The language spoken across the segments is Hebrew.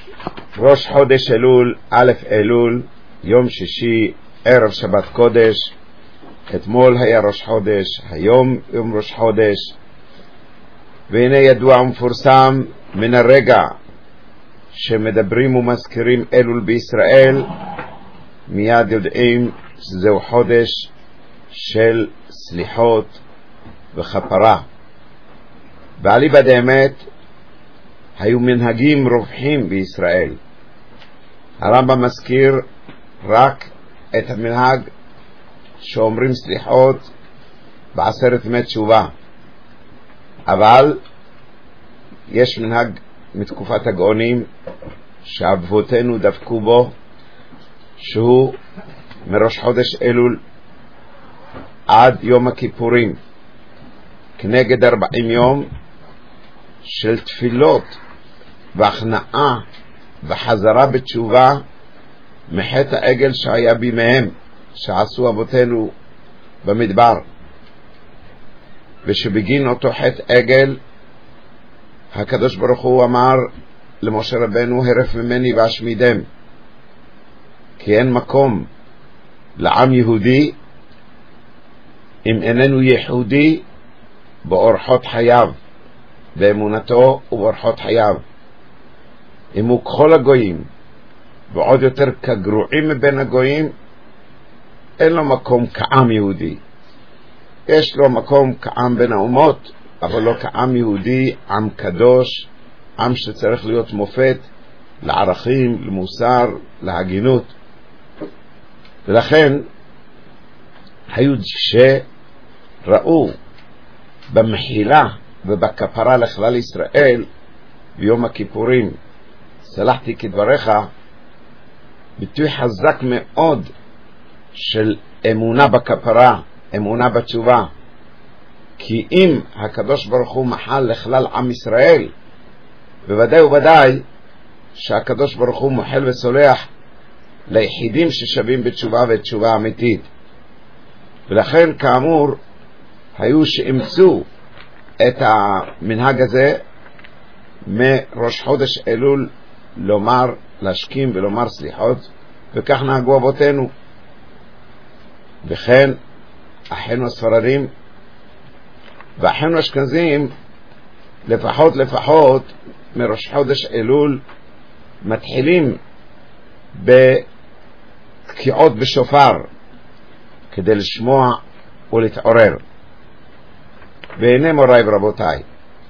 ראש חודש אלול, א' אלול, יום שישי, ערב שבת קודש. אתמול היה ראש חודש, היום יום ראש חודש. והנה ידוע ומפורסם מן הרגע שמדברים ומזכירים אלול בישראל, מיד יודעים שזהו חודש של סליחות וכפרה. ואליבא דאמת היו מנהגים רווחים בישראל. הרמב"ם מזכיר רק את המנהג שאומרים סליחות בעשרת ימי תשובה, אבל יש מנהג מתקופת הגאונים שאבותינו דבקו בו, שהוא מראש חודש אלול עד יום הכיפורים, כנגד 40 יום של תפילות והכנעה וחזרה בתשובה מחטא העגל שהיה בימיהם, שעשו אבותינו במדבר, ושבגין אותו חטא עגל הקדוש ברוך הוא אמר למשה רבנו, הרף ממני ואשמידם, כי אין מקום לעם יהודי אם איננו יהודי באורחות חייו, באמונתו ובאורחות חייו. אם הוא ככל הגויים ועוד יותר כגרועים מבין הגויים, אין לו מקום כעם יהודי. יש לו מקום כעם בין האומות, אבל לא כעם יהודי, עם קדוש, עם שצריך להיות מופת לערכים, למוסר, להגינות. ולכן היו שראו במחילה ובכפרה לכלל ישראל ביום הכיפורים, סלחתי כדבריך, ביטוי חזק מאוד של אמונה בכפרה, אמונה בתשובה. כי אם הקדוש ברוך הוא מחל לכלל עם ישראל, בוודאי ובוודאי שהקדוש ברוך הוא מוחל וסולח ליחידים ששווים בתשובה ותשובה אמיתית. ולכן כאמור היו שאימצו את המנהג הזה מראש חודש אלול, לומר, להשכים ולומר סליחות, וכך נהגו אבותינו. וכן אחינו הספרדים ואחינו האשכנזים לפחות מראש חודש אלול מתחילים בתקיעות בשופר כדי לשמוע ולהתעורר. והנה מוריי ורבותיי,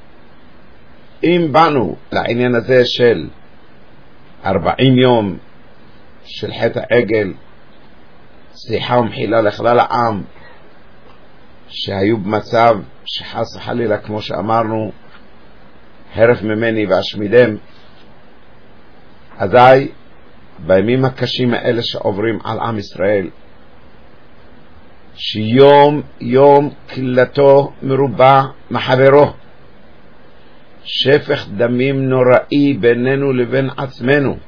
אם באנו לעניין הזה של 40 יום של חטא העגל, סליחה ומחילה לכלל העם שהיו במצב שחס וחלילה, כמו שאמרנו, הרף ממני ואשמידם, אזי בימים הקשים האלה שעוברים על עם ישראל, שיום יום קלתו מרובה מחברו, שפך דמים נוראי בינינו לבין עצמנו,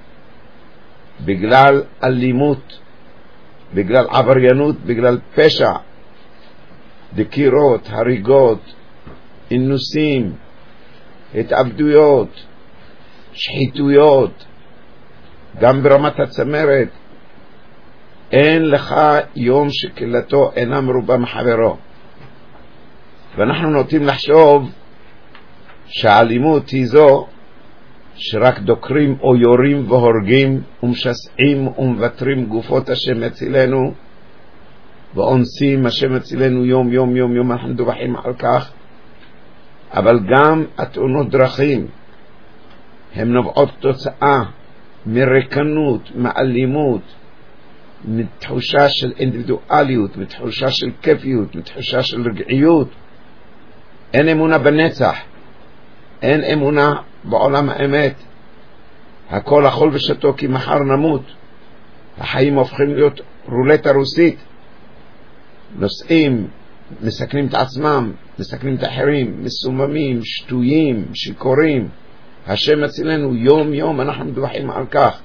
בגלל אלימות, בגלל עבריינות, בגלל פשע, דקירות, הריגות, אינוסים, התאבדויות, שחיתויות, גם ברמת הצמרת. אין לך יום שקלתו אינה מרובה מחברו. ואנחנו נוטים לחשוב שהאלימות היא זו שרק דוקרים או יורים והורגים ומשסעים ומוותרים גופות השם הצילנו ואונסים השם הצילנו יום יום יום יום, אנחנו מדווחים על כך. אבל גם התאונות דרכים הן נובעות תוצאה מרקנות, מאלימות, מתחושה של אינדיבידואליות, מתחושה של כיפיות, מתחושה של רגעיות. אין אמונה בנצח, אין אמונה בעולם האמת. הכל אכול ושתו כי מחר נמות. החיים הופכים להיות רולטה רוסית, נוסעים, מסכנים את עצמם, מסכנים את האחרים, מסוממים, שטויים, שיכורים. השם הצילנו יום יום, אנחנו מדווחים על כך.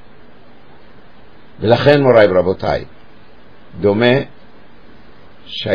ולכן מוריי ורבותיי, דומה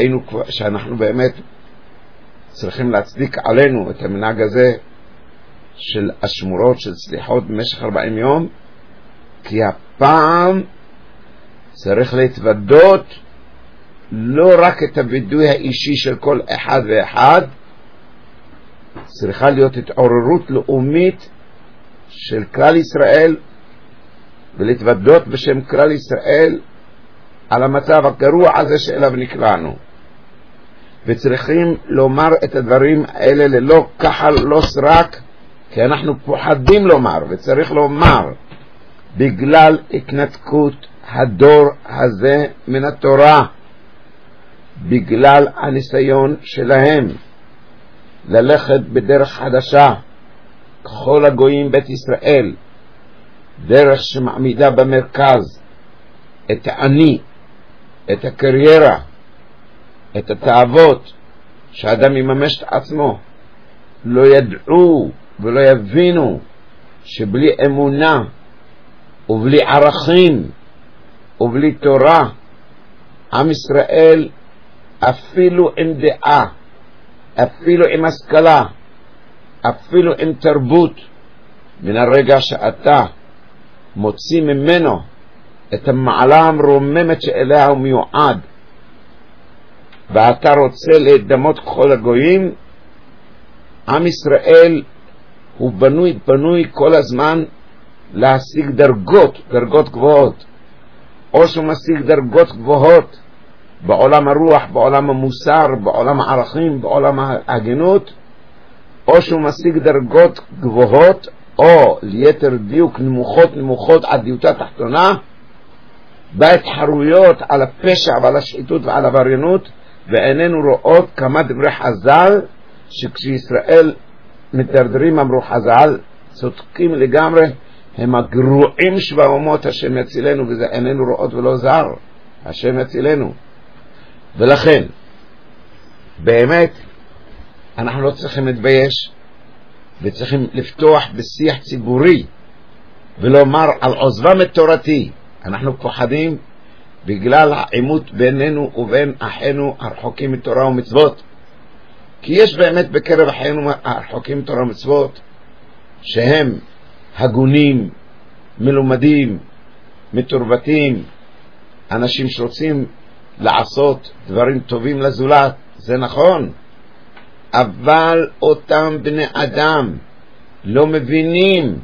שאנחנו באמת צריכים להצדיק עלינו את המנהג הזה של השמורות של סליחות במשך 40 יום, כי הפעם צריך להתוודות לא רק את הוידוי האישי של כל אחד ואחד, צריכה להיות התעוררות לאומית של כלל ישראל, ולהתוודות בשם כלל ישראל על המצב הגרוע הזה שאליו נקלענו. וצריכים לומר את הדברים האלה ללא כחל, לא סרק, כי אנחנו פוחדים לומר, וצריך לומר, בגלל התנתקות הדור הזה מן התורה, בגלל הניסיון שלהם ללכת בדרך חדשה, ככל הגויים בית ישראל, דרך שמעמידה במרכז את האני, את הקריירה, את התאוות, שהאדם יממש את עצמו. לא ידעו ולא יבינו שבלי אמונה ובלי ערכים ובלי תורה, עם ישראל אפילו עם דעה, אפילו עם השכלה, אפילו עם תרבות, מן הרגע שאתה מוציא ממנו את המעלה המרוממת שאליה הוא מיועד, ואתה רוצה להדמות ככל הגויים, עם ישראל הוא בנוי כל הזמן להשיג דרגות גבוהות, או שהוא משיג דרגות גבוהות בעולם הרוח, בעולם המוסר, בעולם הערכים, בעולם ההגינות, או שהוא משיג דרגות גבוהות, או ליתר דיוק נמוכות עד דיוטה תחתונה, בהתחרויות על הפשע ועל השחיתות ועל העבריינות, ואיננו רואות כמה דברי חז"ל, שכשישראל מתדרדרים, אמרו חז"ל, צודקים לגמרי, הם הגרועים שבאומות, השם יצילנו, וזה איננו רואות ולא זר, השם יצילנו. ולכן, באמת, אנחנו לא צריכים להתבייש, וצריכים לפתוח בשיח ציבורי, ולומר על עוזבם את תורתי. אנחנו פוחדים בגלל העימות בינינו ובין אחינו הרחוקים מתורה ומצוות, כי יש באמת בקרב אחינו הרחוקים מתורה ומצוות שהם הגונים, מלומדים, מתורבתים, אנשים שרוצים לעשות דברים טובים לזולת, זה נכון, אבל אותם בני אדם לא מבינים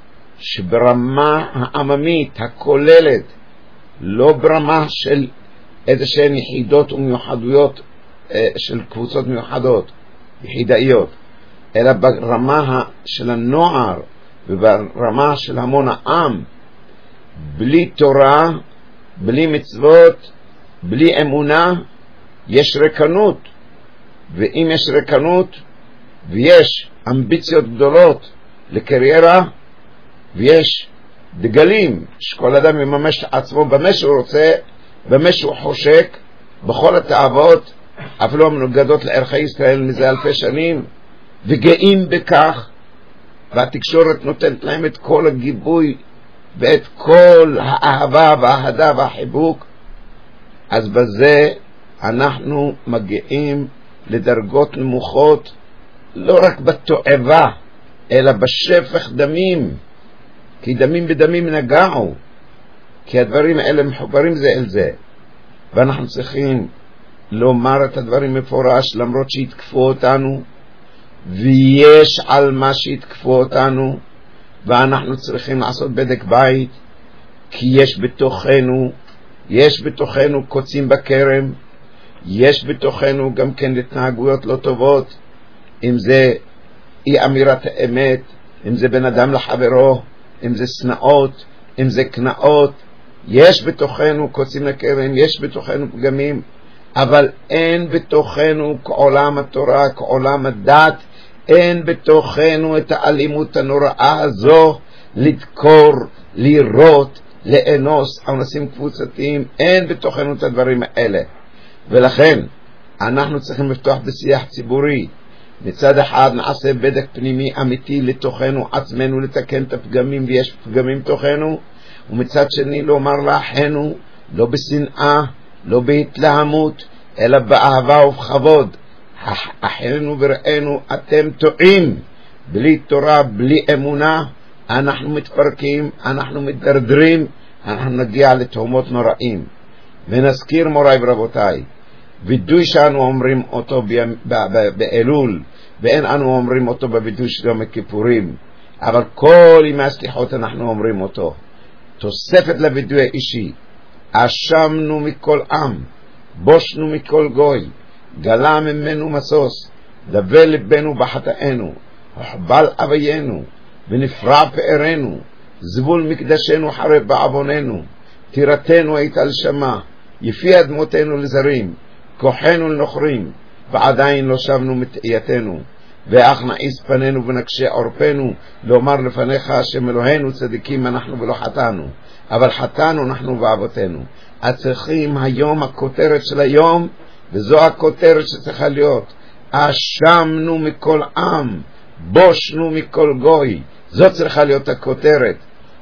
שברמה העממית הכוללת, לא ברמה של איזשהן יחידות ומיוחדויות של קבוצות מיוחדות, יחידאיות, אלא ברמה של הנוער וברמה של המון העם, בלי תורה, בלי מצוות, בלי אמונה, יש ריקנות. ואם יש ריקנות ויש אמביציות גדולות לקריירה, ויש דגלים שכל אדם יממש את עצמו במה שהוא רוצה, במה שהוא חושק, בכל התאוות, אפילו המנוגדות לערכי ישראל מזה אלפי שנים, וגאים בכך, והתקשורת נותנת להם את כל הגיבוי ואת כל האהבה והאהדה והחיבוק, אז בזה אנחנו מגיעים לדרגות נמוכות, לא רק בתועבה, אלא בשפך דמים, כי דמים בדמים נגעו, כי הדברים האלה מחוברים זה אל זה, ואנחנו צריכים לומר את הדברים מפורש, למרות שהתקפו אותנו, ויש על מה שהתקפו אותנו, ואנחנו צריכים לעשות בדק בית, כי יש בתוכנו קוצים בכרם, יש בתוכנו גם כן התנהגויות לא טובות, אם זה אי אמירת האמת, אם זה בן אדם לחברו, אם זה שנאות, אם זה קנאות, יש בתוכנו קוצים לכרם, יש בתוכנו פגמים, אבל אין בתוכנו כעולם התורה, כעולם הדת, אין בתוכנו את האלימות הנוראה הזו, לדקור, לירות, לאנוס, אנסים קבוצתיים, אין בתוכנו את הדברים האלה. ולכן אנחנו צריכים לפתוח בשיח ציבורי. מצד אחד נעשה בדק פנימי אמיתי לתוכנו עצמנו, לתקן את הפגמים, ויש פגמים תוכנו, ומצד שני לומר לאחינו, לא בשנאה, לא בהתלהמות, אלא באהבה ובכבוד, אחינו ורענו, אתם טועים, בלי תורה, בלי אמונה, אנחנו מתפרקים, אנחנו מתדרדרים, אנחנו נגיע לתהומות נוראים. ונזכיר מוריי ורבותיי, וידוי שאנו אומרים אותו באלול, ואין אנו אומרים אותו בוידוי של יום הכיפורים, אבל כל ימי הסליחות אנחנו אומרים אותו. תוספת לוידוי האישי, אשמנו מכל עם, בושנו מכל גוי, גלה ממנו מסוס, דווה לבנו בחטאנו, הוחבל אביינו, ונפרע פארנו, זבול מקדשנו חרב בעווננו, תירתנו הייתה לשמה, יפי אדמותינו לזרים, כוחנו לנוכרים, ועדיין לא שבנו מתאייתנו, ואך נעיס פנינו ונקשה עורפנו, לומר לפניך השם אלוהינו צדיקים אנחנו ולא חטאנו, אבל חטאנו אנחנו ואבותינו. צריכים היום הכותרת של היום, וזו הכותרת שצריכה להיות, אשמנו מכל עם, בושנו מכל גוי. זו צריכה להיות הכותרת,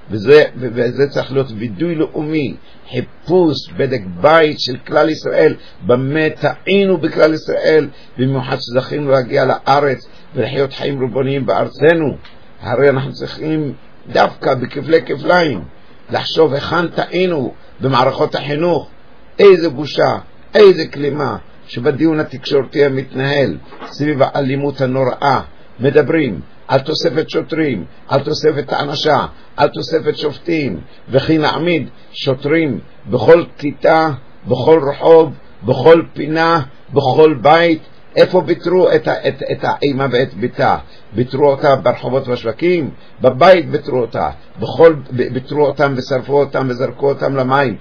וזה צריך להיות וידוי לאומי, חיפוש בדק בית של כלל ישראל, במה טעינו בכלל ישראל, במיוחד שזכינו להגיע לארץ ולחיות חיים ריבוניים בארצנו. הרי אנחנו צריכים דווקא בכפלי כפליים לחשוב היכן טעינו במערכות החינוך. איזה בושה, איזה כלימה שבדיון התקשורתי המתנהל סביב האלימות הנוראה מדברים על תוספת שוטרים, על תוספת האנשה, על תוספת שופטים, וכי נעמיד שוטרים בכל כיתה, בכל רחוב, בכל פינה, בכל בית. איפה ביטרו את האימא ואת ביתה? ביטרו אותה ברחובות והשווקים? בבית ביטרו אותה, ביטרו אותם ושרפו אותם וזרקו אותם למים.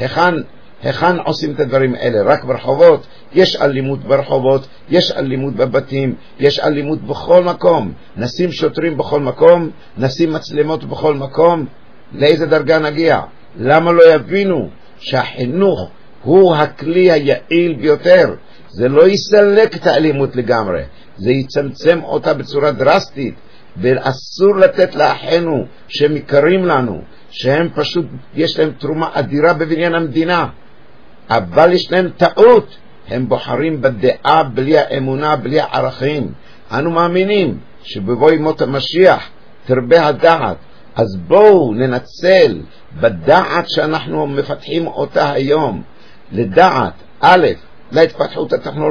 היכן עושים את הדברים האלה? רק ברחובות? יש אלימות ברחובות, יש אלימות בבתים, יש אלימות בכל מקום. נשים שוטרים בכל מקום, נשים מצלמות בכל מקום. לאיזה דרגה נגיע? למה לא יבינו שהחינוך הוא הכלי היעיל ביותר? זה לא יסלק את האלימות לגמרי, זה יצמצם אותה בצורה דרסטית. ואסור לתת לאחינו שמכירים לנו, שהם פשוט יש להם תרומה אדירה בבניין המדינה, אבל יש להם טעות, הם בוחרים בדעה בלי האמונה, בלי הערכים. אנו מאמינים שבבוא מות המשיח תרבה הדעת, אז בואו ננצל בדעת שאנחנו מפתחים אותה היום, לדעת א', להתפתחות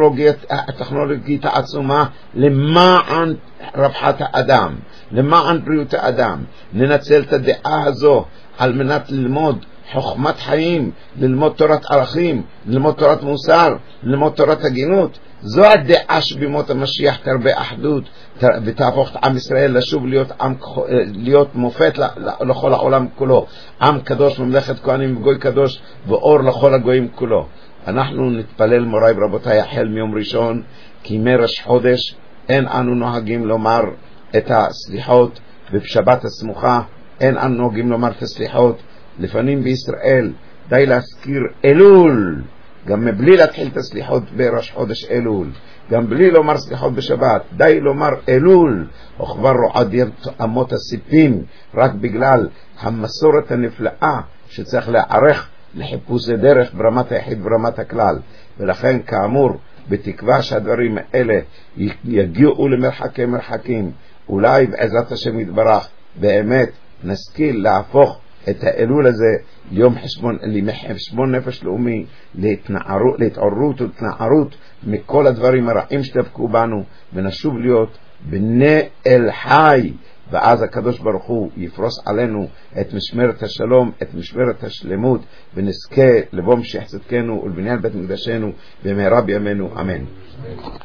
הטכנולוגית העצומה למען רווחת האדם, למען בריאות האדם. ננצל את הדעה הזו על מנת ללמוד חוכמת חיים, ללמוד תורת ערכים, ללמוד תורת מוסר, ללמוד תורת הגינות. זו הדעה שבימות המשיח תרבה אחדות ותהפוך את עם ישראל לשוב להיות מופת לכל העולם כולו, עם קדוש, ממלכת כהנים וגוי קדוש ואור לכל הגויים כולו. אנחנו נתפלל מוריי ורבותיי החל מיום ראשון, כי מראש חודש אין אנו נוהגים לומר את הסליחות, ובשבת הסמוכה אין אנו נוהגים לומר את הסליחות. לפעמים בישראל די להזכיר אלול, גם מבלי להתחיל את הסליחות בראש חודש אלול, גם בלי לומר סליחות בשבת, די לומר אלול, או כבר רועד אמות הסיפים, רק בגלל המסורת הנפלאה שצריך להערך לחיפוש דרך ברמת היחיד ברמת הכלל. ולכן כאמור, בתקווה שהדברים האלה יגיעו למרחקי מרחקים, אולי בעזרת השם יתברך באמת נשכיל להפוך את האלול הזה ליום חשבון נפש לאומי, להתעוררות ולהתנערות מכל הדברים הרעים שדבקו בנו, ונשוב להיות בני אל חי. ואז הקדוש ברוך הוא יפרוס עלינו את משמרת השלום, את משמרת השלמות, ונזכה לבוא משיח צדקנו ולבניין בית מקדשנו במהרה בימינו, אמן.